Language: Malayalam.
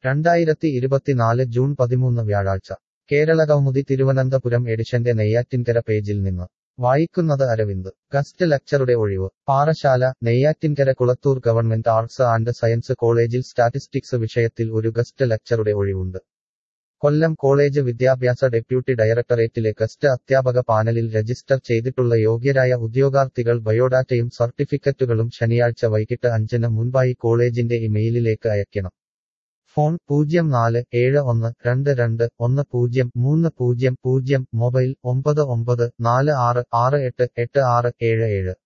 2024 ജൂൺ 13 വ്യാഴാഴ്ച കേരളകൗമുദി തിരുവനന്തപുരം എഡിഷന്റെ നെയ്യാറ്റിൻകര പേജിൽ നിന്ന് വായിക്കുന്നത് അരവിന്ദ് ഗസ്റ്റ് ലെക്ചറുടെ ഒഴിവ് Parassala Neyyattinkara Kulathur government arts and science കോളേജിൽ സ്റ്റാറ്റിസ്റ്റിക്സ് വിഷയത്തിൽ ഒരു ഗസ്റ്റ് ലെക്ചറുടെ ഒഴിവുണ്ട് കൊല്ലം കോളേജ് വിദ്യാഭ്യാസ ഡെപ്യൂട്ടി ഡയറക്ടറേറ്റിലെ ഗസ്റ്റ് അധ്യാപക പാനലിൽ രജിസ്റ്റർ ചെയ്തിട്ടുള്ള യോഗ്യരായ ഉദ്യോഗാർത്ഥികൾ ബയോഡാറ്റയും സർട്ടിഫിക്കറ്റുകളും ശനിയാഴ്ച വൈകിട്ട് 5-ന് മുൻപായി കോളേജിന്റെ ഇമെയിലിലേക്ക് അയയ്ക്കണം ഫോൺ 0412211030 മൊബൈൽ 9946688677